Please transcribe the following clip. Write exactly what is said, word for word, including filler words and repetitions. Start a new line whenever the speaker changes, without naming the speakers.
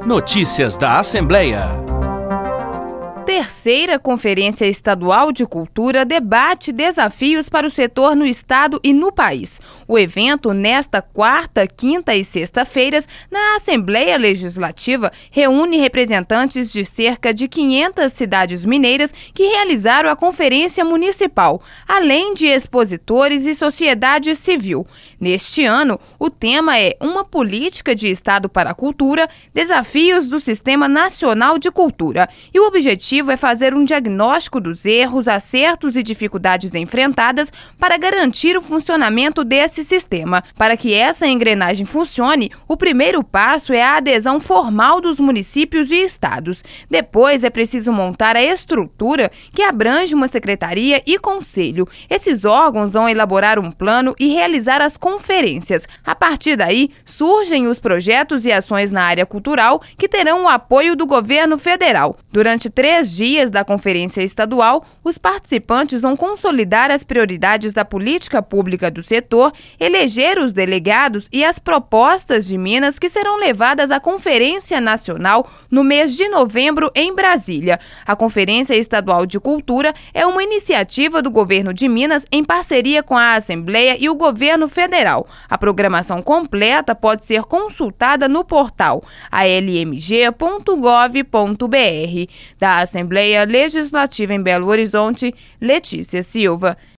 Notícias da Assembleia.
Terceira Conferência Estadual de Cultura debate desafios para o setor no estado e no país. O evento, nesta quarta, quinta e sexta-feiras, na Assembleia Legislativa, reúne representantes de cerca de quinhentas cidades mineiras que realizaram a Conferência Municipal, além de expositores e sociedade civil. Neste ano, o tema é Uma Política de Estado para a Cultura, Desafios do Sistema Nacional de Cultura. E o objetivo é fazer um diagnóstico dos erros, acertos e dificuldades enfrentadas para garantir o funcionamento desse sistema. Para que essa engrenagem funcione, o primeiro passo é a adesão formal dos municípios e estados. Depois é preciso montar a estrutura que abrange uma secretaria e conselho. Esses órgãos vão elaborar um plano e realizar as conferências. A partir daí, surgem os projetos e ações na área cultural que terão o apoio do governo federal. Durante três dias da Conferência Estadual, os participantes vão consolidar as prioridades da política pública do setor, eleger os delegados e as propostas de Minas que serão levadas à Conferência Nacional no mês de novembro em Brasília. A Conferência Estadual de Cultura é uma iniciativa do governo de Minas em parceria com a Assembleia e o governo federal. A programação completa pode ser consultada no portal a l m g ponto gov ponto b r. Da Assembleia Legislativa em Belo Horizonte, Letícia Silva.